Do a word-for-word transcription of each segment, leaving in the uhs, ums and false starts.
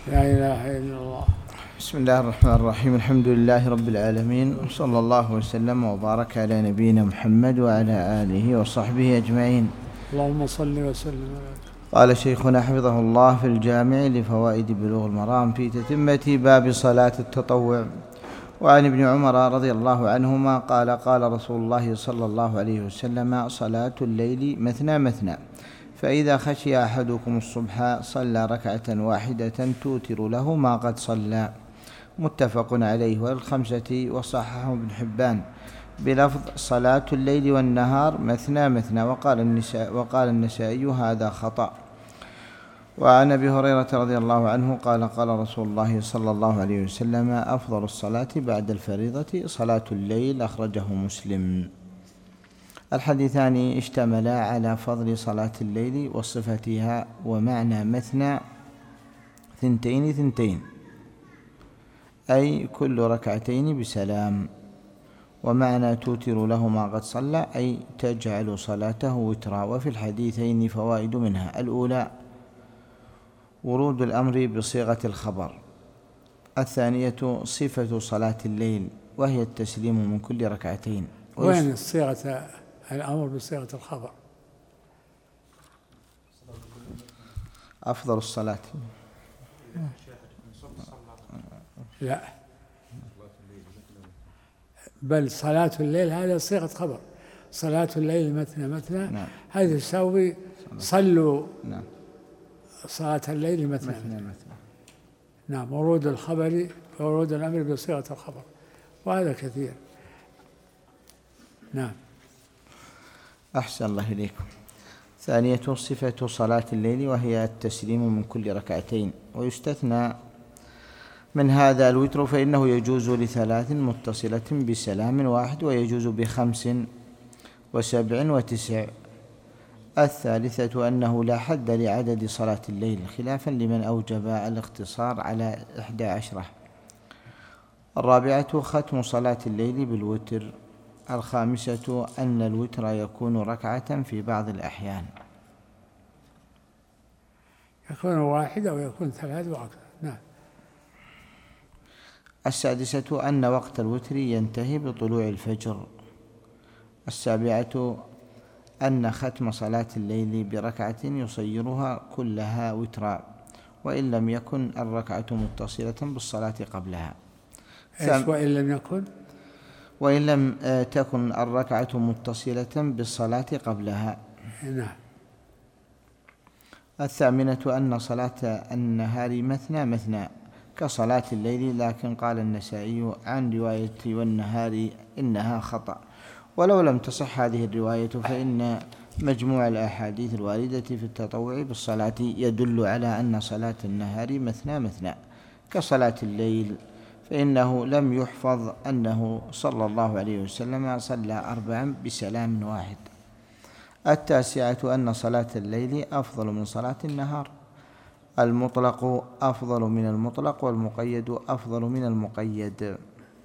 لا إله إلا الله. بسم الله الرحمن الرحيم. الحمد لله رب العالمين، وصلى الله وسلم وبارك على نبينا محمد وعلى آله وصحبه أجمعين. اللهم صل وسلم. قال شيخنا حفظه الله في الجامع لفوائد بلوغ المرام في تتمة باب صلاة التطوع. وعن ابن عمر رضي الله عنهما قال قال رسول الله صلى الله عليه وسلم: صلاة الليل مثنى مثنى، فإذا خشي أحدكم الصبح صلى ركعة واحدة توتر له ما قد صلى. متفق عليه وللخمسة وصححه ابن حبان بلفظ صلاة الليل والنهار مثنى مثنى. وقال النساء وقال النسائي هذا خطأ. وعن أبي هريرة رضي الله عنه قال قال رسول الله صلى الله عليه وسلم: أفضل الصلاة بعد الفريضة صلاة الليل. أخرجه مسلم. الحديثان اشتملا على فضل صلاة الليل وصفتها، ومعنى مثنى ثنتين ثنتين، أي كل ركعتين بسلام. ومعنى توتر له ما قد صلى أي تجعل صلاته وترا. وفي الحديثين فوائد منها: الأولى ورود الأمر بصيغة الخبر. الثانية صفة صلاة الليل وهي التسليم من كل ركعتين. وين صيغة الأمر بصيغة الخبر؟ أفضل الصلاة. لا، بل صلاة الليل هذا صيغة خبر. صلاة الليل مثنى مثنى، نعم. هذا يساوي صلوا، نعم. صلاة الليل مثنى مثنى, مثنى. نعم. ورود الخبر ورود الأمر بصيغة الخبر، وهذا كثير. نعم. أحسن الله إليكم. ثانية صفة صلاة الليل وهي التسليم من كل ركعتين. ويستثنى من هذا الوتر، فإنه يجوز لثلاث متصلة بسلام واحد، ويجوز بخمس وسبع وتسع. الثالثة أنه لا حد لعدد صلاة الليل، خلافا لمن أوجب الاقتصار على إحدى عشرة. الرابعة ختم صلاة الليل بالوتر. الخامسة أن الوتر يكون ركعة في بعض الأحيان، يكون واحدة أو يكون ثلاث وأكثر. نعم. السادسة أن وقت الوتر ينتهي بطلوع الفجر. السابعة أن ختم صلاة الليل بركعة يصيرها كلها وترا، وإن لم يكن الركعة متصلة بالصلاة قبلها. إيش وإن لم يكن؟ وإن لم تكن الركعة متصلة بالصلاة قبلها. نعم. الثامنة أن صلاة النهار مثنى مثنى كصلاة الليل، لكن قال النسائي عن رواية والنهار إنها خطأ. ولو لم تصح هذه الرواية فإن مجموع الأحاديث الواردة في التطوع بالصلاة يدل على أن صلاة النهار مثنى مثنى كصلاة الليل، فإنه لم يحفظ أنه صلى الله عليه وسلم صلى أربعا بسلام واحد. التاسعة أن صلاة الليل أفضل من صلاة النهار. المطلق أفضل من المطلق، والمقيد أفضل من المقيد.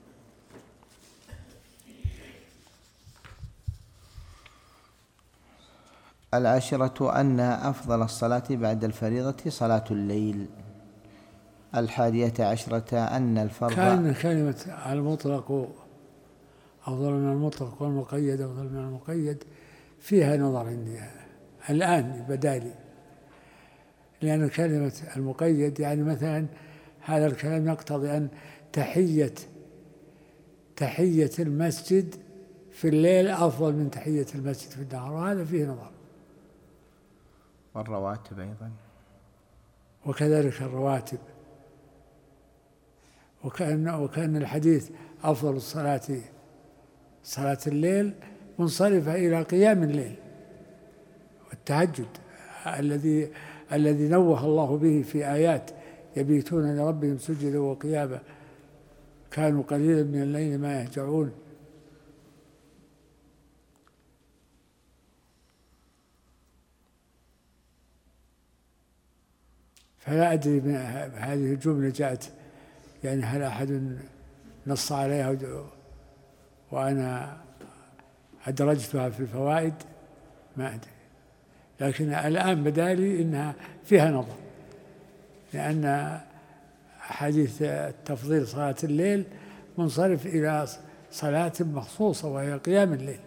العاشرة أن أفضل الصلاة بعد الفريضة صلاة الليل. الحادية عشرة أن الفرض. كان كلمة المطلق أفضل من المطلق والمقيد أفضل من المقيد فيها نظر عندي الآن بدالي، لأن كلمة المقيد يعني مثلا هذا الكلام يقتضي أن تحية تحية المسجد في الليل أفضل من تحية المسجد في النهار، وهذا فيه نظر. والرواتب أيضا، وكذلك الرواتب. وكأن وكأن الحديث أفضل الصلاة صلاة الليل منصرفة إلى قيام الليل والتهجد الذي الذي نوه الله به في آيات: يبيتون لربهم سجدا وقياما كانوا قليلا من الليل ما يهجعون. فلا أدري من هذه الجملة جاءت يعني هل أحد نص عليها وأنا أدرجتها في الفوائد؟ ما أدري، لكن الآن بدالي إنها فيها نظر، لأن حديث تفضيل صلاة الليل منصرف إلى صلاة مخصوصة وهي قيام الليل.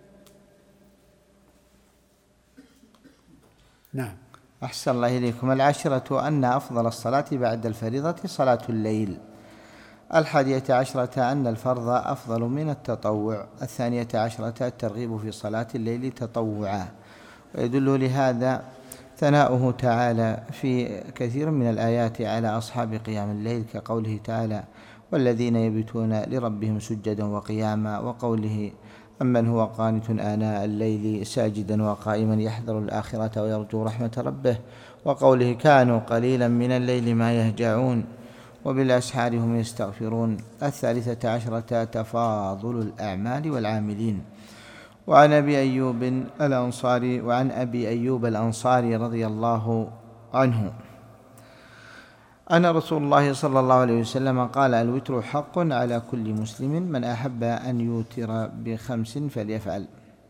نعم. أحسن الله إليكم. العاشرة أن أفضل الصلاة بعد الفريضة صلاة الليل. الحادية عشرة أن الفرض أفضل من التطوع. الثانية عشرة الترغيب في صلاة الليل تطوعا، ويدل لهذا ثناؤه تعالى في كثير من الآيات على أصحاب قيام الليل، كقوله تعالى: والذين يبيتون لربهم سجدا وقياما، وقوله: أمن هو قانت آناء الليل ساجدا وقائما يحذر الآخرة ويرجو رحمة ربه، وقوله: كانوا قليلا من الليل ما يهجعون وبالأسحار هم يستغفرون. الثالثة عشرة تفاضل الأعمال والعاملين. وعن أبي أيوب الأنصاري وعن أبي أيوب الأنصاري رضي الله عنه أن رسول الله صلى الله عليه وسلم قال: الوتر حق على كل مسلم، من أحب أن يوتر بخمس فليفعل،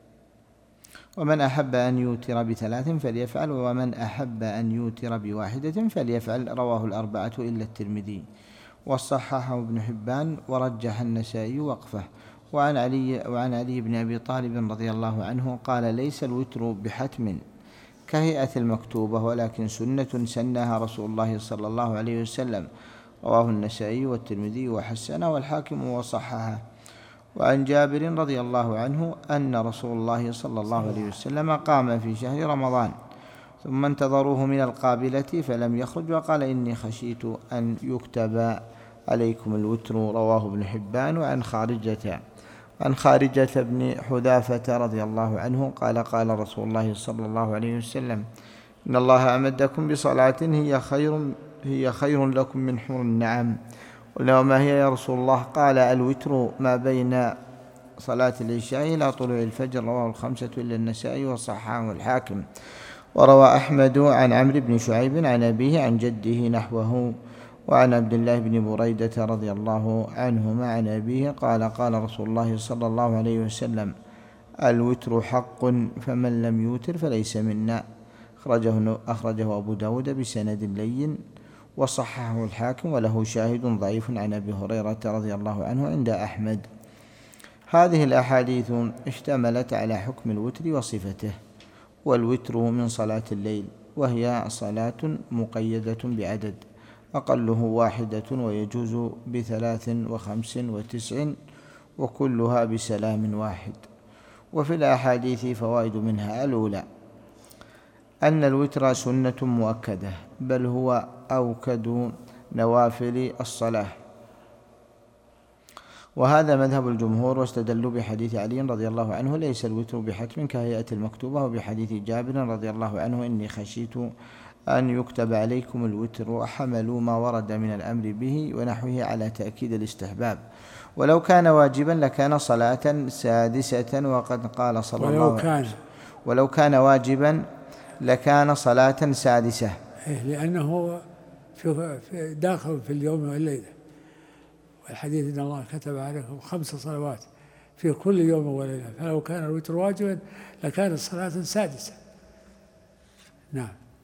ومن أحب أن يوتر بثلاث فليفعل، ومن أحب أن يوتر بواحدة فليفعل. رواه الأربعة إلا الترمذي، وصححه ابن حبان ورجح النسائي وقفه. وعن علي وعن علي بن أبي طالب رضي الله عنه قال: ليس الوتر بحتم كهيئة المكتوبة، ولكن سنة سنها رسول الله صلى الله عليه وسلم. رواه النسائي والترمذي وحسنه والحاكم وصححه. وعن جابر رضي الله عنه أن رسول الله صلى الله عليه وسلم قام في شهر رمضان ثم انتظروه من القابلة فلم يخرج، وقال: إني خشيت أن يكتب عليكم الوتر. رواه ابن حبان. وعن خارجة عن خارجة بن حذافة رضي الله عنه قال: قال رسول الله صلى الله عليه وسلم: إن الله أمدكم بصلاة هي خير هي خير لكم من حمر النعم. قلنا: وما هي يا رسول الله؟ قال: الوتر ما بين صلاة العشاء إلى طلوع الفجر. رواه الخمسة إلا النسائي وصححه الحاكم. وروى أحمد عن عمرو بن شعيب عن أبيه عن جده نحوه. وعن عبد الله بن بريدة رضي الله عنهما عن أبيه قال: قال رسول الله صلى الله عليه وسلم: الوتر حق، فمن لم يوتر فليس منا. أخرجه, أخرجه أبو داود بسند لين وصححه الحاكم، وله شاهد ضعيف عن أبي هريرة رضي الله عنه عند أحمد. هذه الأحاديث اشتملت على حكم الوتر وصفته. والوتر من صلاة الليل، وهي صلاة مقيدة بعدد، أقله واحدة، ويجوز بثلاث وخمس وتسع، وكلها بسلام واحد. وفي الأحاديث فوائد منها: الأولى أن الوتر سنة مؤكدة، بل هو أوكد نوافل الصلاة، وهذا مذهب الجمهور، واستدلوا بحديث علي رضي الله عنه: ليس الوتر بحتم كهيئة المكتوبة، وبحديث جابر رضي الله عنه: إني خشيت أن يكتب عليكم الوتر. وحملوا ما ورد من الأمر به ونحوه على تأكيد الاستحباب، ولو كان واجبا لكان صلاة سادسة. وقد قال صلى الله عليه وسلم: ولو كان واجبا لكان صلاة سادسة، لأنه في داخل في اليوم والليلة، والحديث: إن الله كتب عليكم خمس صلوات في كل يوم وليلة، فلو كان الوتر واجبا لكان صلاة سادسة. نعم.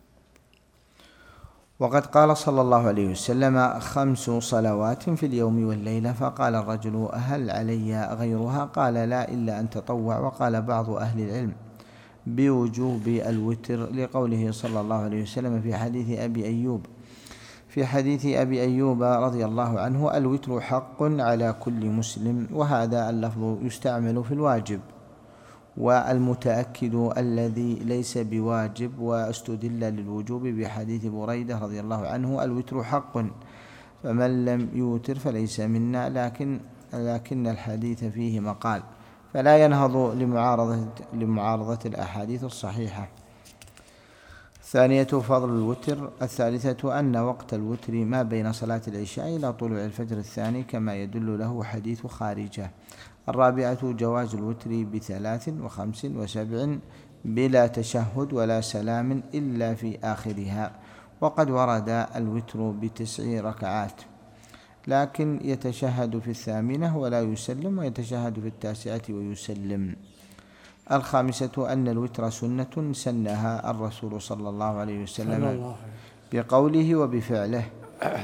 وقد قال صلى الله عليه وسلم: خمس صلوات في اليوم والليلة. فقال الرجل: هل علي غيرها؟ قال: لا، إلا أن تطوع. وقال بعض أهل العلم بوجوب الوتر لقوله صلى الله عليه وسلم في حديث أبي أيوب في حديث أبي أيوب رضي الله عنه: الوتر حق على كل مسلم. وهذا اللفظ يستعمل في الواجب والمتأكد الذي ليس بواجب، واستدل للوجوب بحديث بريدة رضي الله عنه: الوتر حق، فمن لم يوتر فليس منا. لكن لكن الحديث فيه مقال، فلا ينهض لمعارضة, لمعارضة الأحاديث الصحيحة. ثانية فضل الوتر. الثالثة أن وقت الوتر ما بين صلاة العشاء إلى طلوع الفجر الثاني، كما يدل له حديث خارجة. الرابعة جواز الوتر بثلاث وخمس وسبع بلا تشهد ولا سلام إلا في آخرها. وقد ورد الوتر بتسع ركعات، لكن يتشهد في الثامنة ولا يسلم، ويتشهد في التاسعة ويسلم. الخامسة أن الوتر سنة سنها الرسول صلى الله عليه وسلم بقوله وبفعله.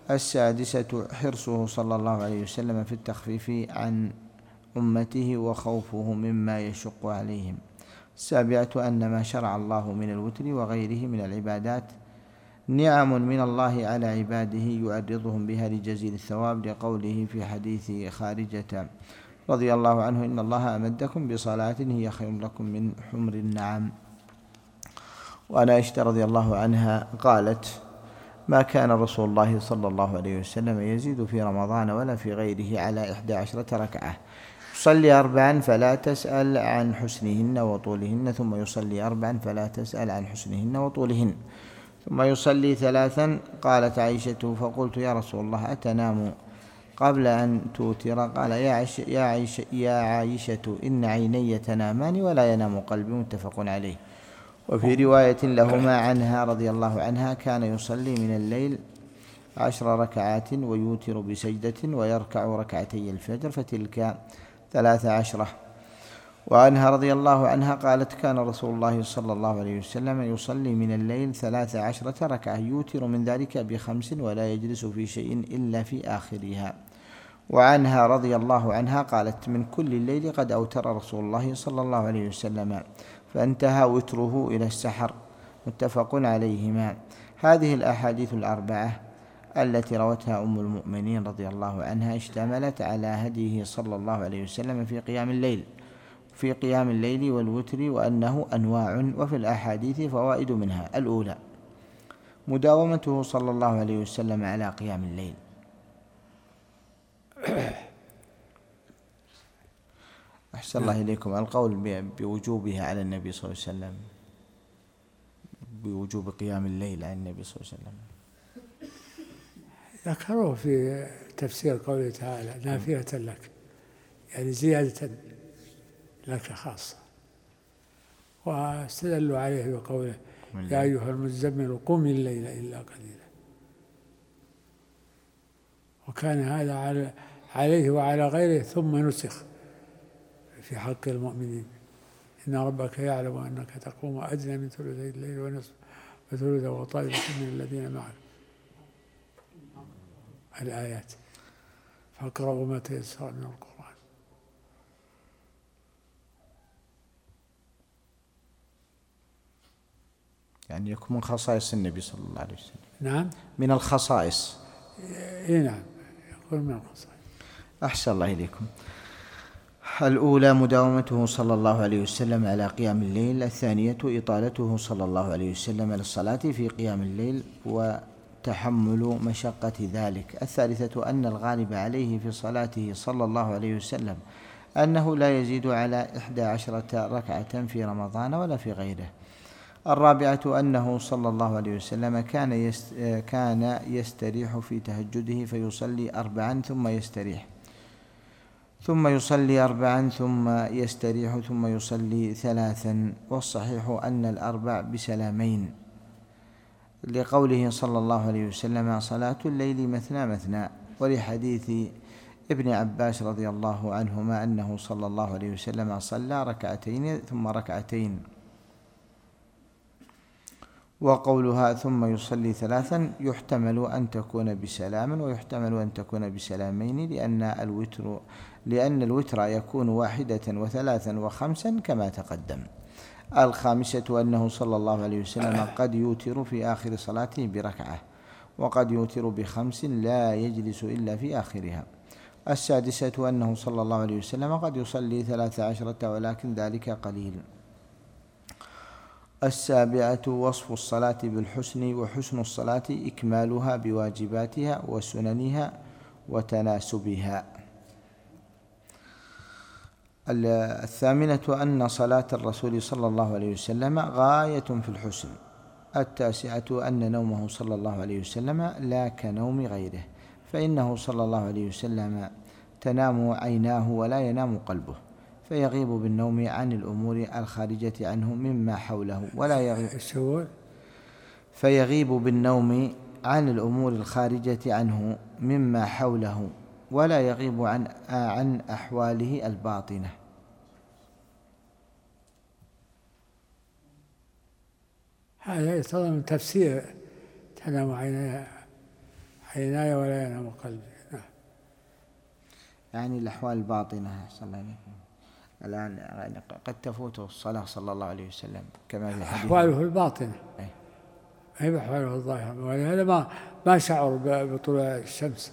السادسة حرصه صلى الله عليه وسلم في التخفيف عن أمته وخوفه مما يشق عليهم. السابعة أن ما شرع الله من الوتر وغيره من العبادات نعم من الله على عباده يعرضهم بها لجزيل الثواب، لقوله في حديث خارجة رضي الله عنه: إن الله أمدكم بصلاة هي خير لكم من حمر النعم. وعن عائشة رضي الله عنها قالت: ما كان رسول الله صلى الله عليه وسلم يزيد في رمضان ولا في غيره على إحدى عشرة ركعة، يصلي أربعا فلا تسأل عن حسنهن وطولهن، ثم يصلي أربعا فلا تسأل عن حسنهن وطولهن، ثم يصلي ثلاثا. قالت عائشة: فقلت يا رسول الله أتنام قبل أن توتر؟ قال: يا عائشة, يا عائشة, يا عائشة إن عيني تنامان ولا ينام قلبي. متفق عليه. وفي رواية لهما عنها رضي الله عنها: كان يصلي من الليل عشر ركعات ويوتر بسجدة ويركع ركعتي الفجر فتلك ثلاث عشرة. وعنها رضي الله عنها قالت: كان رسول الله صلى الله عليه وسلم يصلي من الليل ثلاث عشرة ركعة يوتر من ذلك بخمس ولا يجلس في شيء إلا في آخرها. وعنها رضي الله عنها قالت: من كل الليل قد أوتر رسول الله صلى الله عليه وسلم فانتهى وتره إلى السحر. متفق عليهما. هذه الأحاديث الأربعة التي روتها أم المؤمنين رضي الله عنها اشتملت على هديه صلى الله عليه وسلم في قيام الليل في قيام الليل والوتر، وأنه أنواع. وفي الأحاديث فوائد منها: الأولى مداومته صلى الله عليه وسلم على قيام الليل. أحسن الله إليكم. القول بوجوبها على النبي صلى الله عليه وسلم، بوجوب قيام الليل على النبي صلى الله عليه وسلم، ذكروه في تفسير قوله تعالى: نافلة لك، يعني زيادة لك خاصة. واستدلوا عليه بقوله: يا أيها المزمل قم الليل إلا قليلا. وكان هذا عليه وعلى غيره، ثم نسخ في حق المؤمنين: إن ربك يعلم أنك تقوم أدنى من ثلثي الليل ونصف وثلثه وطائفة من الذين معك، الآيات. فاقرأوا ما تيسر من القرآن. يعني يكون من خصائص النبي صلى الله عليه وسلم. نعم، من الخصائص. إيه نعم، يكون من الخصائص. أحسن الله إليكم. الأولى مداومته صلى الله عليه وسلم على قيام الليل. الثانية إطالته صلى الله عليه وسلم للصلاة في قيام الليل وتحمل مشقة ذلك. الثالثة أن الغالب عليه في صلاته صلى الله عليه وسلم أنه لا يزيد على إحدى عشرة ركعة في رمضان ولا في غيره. الرابعة أنه صلى الله عليه وسلم كان كان يستريح في تهجده فيصلي أربعا ثم يستريح، ثم يصلي أربعا ثم يستريح، ثم يصلي ثلاثا. والصحيح أن الأربع بسلامين، لقوله صلى الله عليه وسلم: صلاة الليل مثنى مثنى. ولحديث ابن عباس رضي الله عنهما أنه صلى الله عليه وسلم صلى ركعتين ثم ركعتين. وقولها ثم يصلي ثلاثا يحتمل أن تكون بسلام ويحتمل أن تكون بسلامين، لأن الوتر لأن الوتر يكون واحدة وثلاثا وخمسا كما تقدم. الخامسة أنه صلى الله عليه وسلم قد يوتر في آخر صلاته بركعة، وقد يوتر بخمس لا يجلس إلا في آخرها. السادسة أنه صلى الله عليه وسلم قد يصلي ثلاث عشرة ولكن ذلك قليل. السابعة وصف الصلاة بالحسن، وحسن الصلاة إكمالها بواجباتها وسننها وتناسبها. الثامنة أن صلاة الرسول صلى الله عليه وسلم غاية في الحسن. التاسعة أن نومه صلى الله عليه وسلم لا كنوم غيره، فإنه صلى الله عليه وسلم تنام عيناه ولا ينام قلبه، فيغيب بالنوم عن الأمور الخارجة عنه مما حوله ولا يغيب فيغيب بالنوم عن الأمور الخارجة عنه مما حوله ولا يغيب عن عن أحواله الباطنة. هذا يتضمن تفسير تنام عيناي ولا ينام قلبي. نعم. يعني الأحوال الباطنة صلى الله عليه وسلم الآن يعني قد تفوته الصلاة صلى الله عليه وسلم كما في حديث أحواله الباطنة أي هي بأحواله الظاهرة، ولهذا ما ما شعر بطلوع الشمس،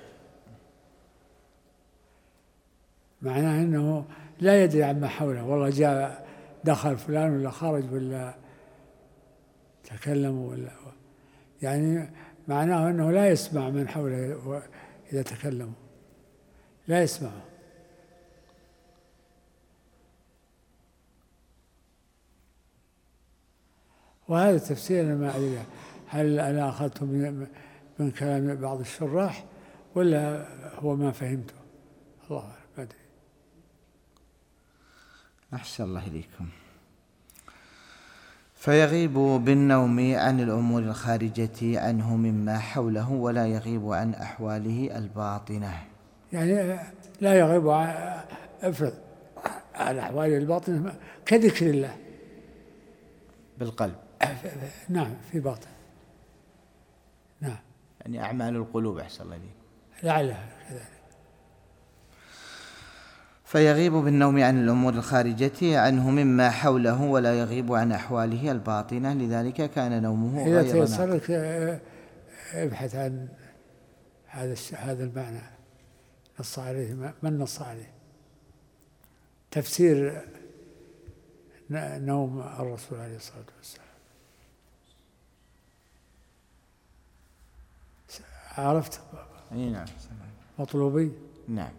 معناه أنه لا يدري عما حوله، والله جاء دخل فلان ولا خرج ولا تكلم ولا، يعني معناه أنه لا يسمع من حوله إذا تكلموا، لا يسمع. وهذا تفسير أنا ما أدري هل أنا أخذته من, من كلام بعض الشراح ولا هو ما فهمته، الله أعلم ما أدري. أحسن الله إليكم. فيغيب بالنوم عن الأمور الخارجة عنه مما حوله ولا يغيب عن أحواله الباطنة. يعني لا يغيب عن افرض عن أحواله الباطنة كذكر الله بالقلب. نعم في باطن. نعم يعني أعمال القلوب أحسن الله إليكم. لعلها كذلك. فيغيب بالنوم عن الأمور الخارجة عنه مما حوله ولا يغيب عن أحواله الباطنة، لذلك كان نومه غير إذا تيسر لك ابحث عن هذا هذا المعنى، نص عليه من نص عليه تفسير نوم الرسول عليه الصلاة والسلام. عرفت؟ أي نعم. مطلوبي. نعم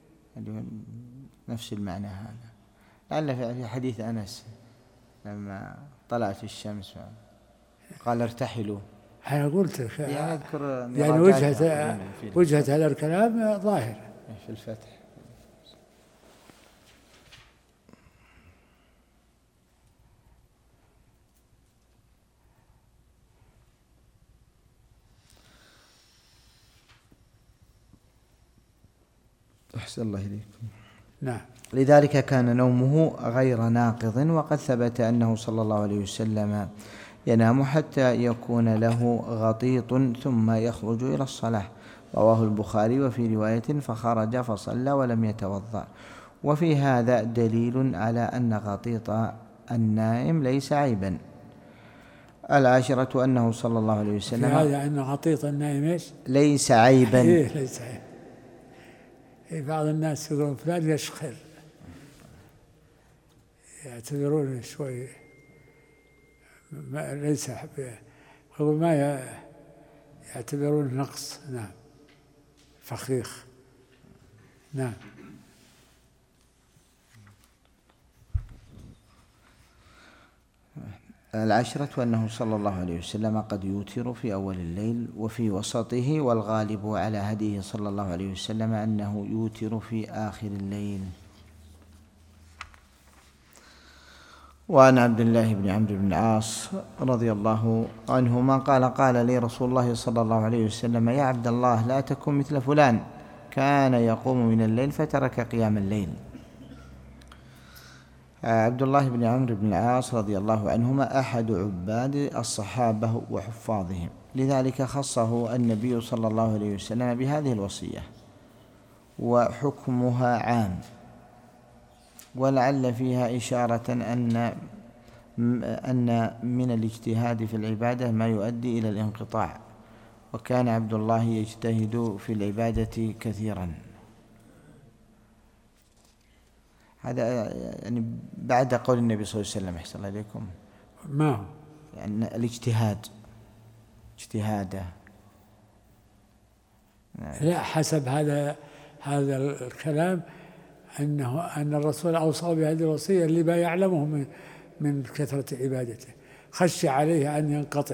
نفس المعنى هذا، لعل في حديث أنس لما طلعت الشمس قال ارتحلوا. أنا قلت لك يعني أذكر يعني وجهة وجهة هذا الكلام ظاهر في الفتح. أحسن الله إليكم. نعم. لذلك كان نومه غير ناقض، وقد ثبت أنه صلى الله عليه وسلم ينام حتى يكون له غطيط ثم يخرج إلى الصلاة، رواه البخاري. وفي رواية فخرج فصلى ولم يتوضأ. وفي هذا دليل على أن غطيط النائم ليس عيبا. العاشرة أنه صلى الله عليه وسلم في هذا أن غطيط النائم ليس عيبا. إيه ليس عيبا. إيه بعض الناس يقولون فلان يشخر، يعتبرون شوي ما ليس يقول ما يعتبرون نقص. نعم فخيخ. نعم. العشرة أنه صلى الله عليه وسلم قد يوتر في أول الليل وفي وسطه، والغالب على هديه صلى الله عليه وسلم أنه يوتر في آخر الليل. وعن عبد الله بن عمرو بن العاص رضي الله عنهما قال قال لي رسول الله صلى الله عليه وسلم يا عبد الله لا تكن مثل فلان كان يقوم من الليل فترك قيام الليل. عبد الله بن عمرو بن العاص رضي الله عنهما أحد عباد الصحابة وحفاظهم، لذلك خصه النبي صلى الله عليه وسلم بهذه الوصية، وحكمها عام، ولعل فيها إشارة أن أن من الاجتهاد في العبادة ما يؤدي إلى الانقطاع، وكان عبد الله يجتهد في العبادة كثيرا. هذا يعني بعد قول النبي صلى الله عليه وسلم أحسن الله إليكم ما هو يعني الاجتهاد اجتهاده. لا حسب هذا هذا الكلام أنه أن الرسول أوصى بهذه الوصية اللي ما يعلمه من من كثرة عبادته، خشي عليه أن ينقطع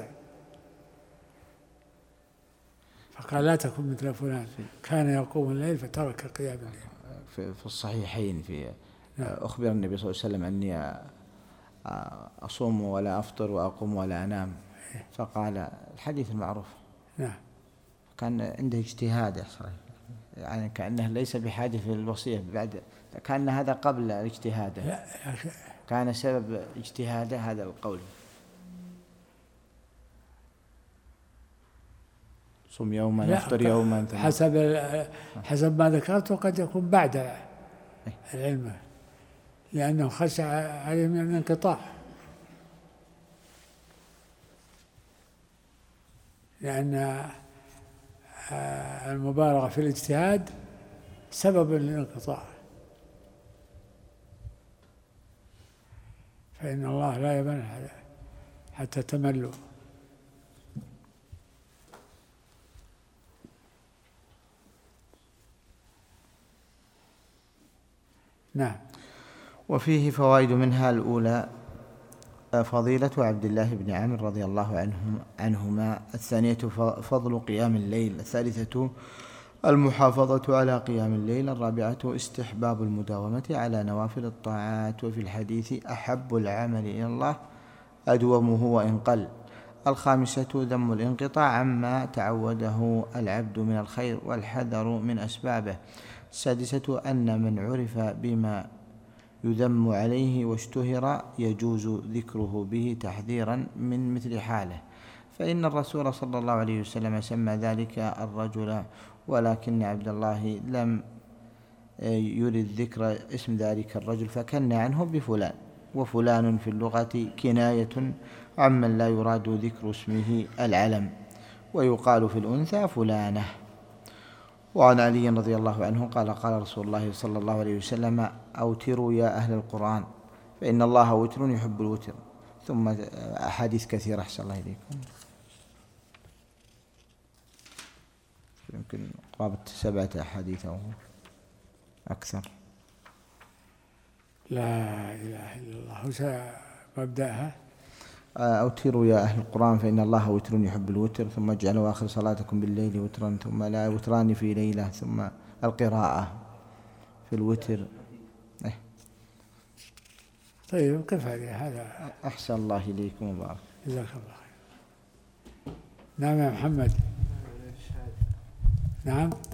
فقال لا تكن مثل فلان كان يقوم الليل فترك قيام الليل. في الصحيحين في أخبر النبي صلى الله عليه وسلم أني أصوم ولا أفطر وأقوم ولا أنام، فقال الحديث المعروف. نعم. كان عنده اجتهاد يعني كأنه ليس بحاجة في الوصية بعد، كان هذا قبل اجتهاده، كان سبب اجتهاده هذا القول. صم يوما افطر يوما. حسب حسب ما ذكرته قد يكون بعد العلم، لأنه خشى عليه من الانقطاع، لأن المبالغة في الاجتهاد سبب للانقطاع، فإن الله لا يمل حتى تملوا. نعم. وفيه فوائد، منها الأولى فضيلة عبد الله بن عمرو رضي الله عنهم عنهما. الثانية فضل قيام الليل. الثالثة المحافظة على قيام الليل. الرابعة استحباب المداومة على نوافل الطاعات. وفي الحديث أحب العمل إلى الله أدومه وإن قل. الخامسة ذم الانقطاع عما تعوده العبد من الخير والحذر من أسبابه. السادسة أن من عرف بما يذم عليه واشتهر يجوز ذكره به تحذيرا من مثل حاله، فإن الرسول صلى الله عليه وسلم سمى ذلك الرجل، ولكن عبد الله لم يرد ذكر اسم ذلك الرجل فكنى عنه بفلان. وفلان في اللغة كناية عمن لا يراد ذكر اسمه العلم، ويقال في الأنثى فلانة. وعن علي رضي الله عنه قال قال رسول الله صلى الله عليه وسلم أوتروا يا أهل القرآن فإن الله وتر يحب الوتر. ثم أحاديث كثيرة أحسن الله إليكم، يمكن قرابة سبعة أحاديث أو أكثر. لا إله إلا الله. وش مبدأها؟ أوتروا يا أهل القرآن فإن الله وتر يحب الوتر، ثم اجعلوا آخر صلاتكم بالليل وترا، ثم لا وتران في ليلة، ثم القراءة في الوتر. إيه. طيب كيف هذا؟ أحسن الله إليكم وبارك. جزاك الله خير. نعم يا محمد. نعم.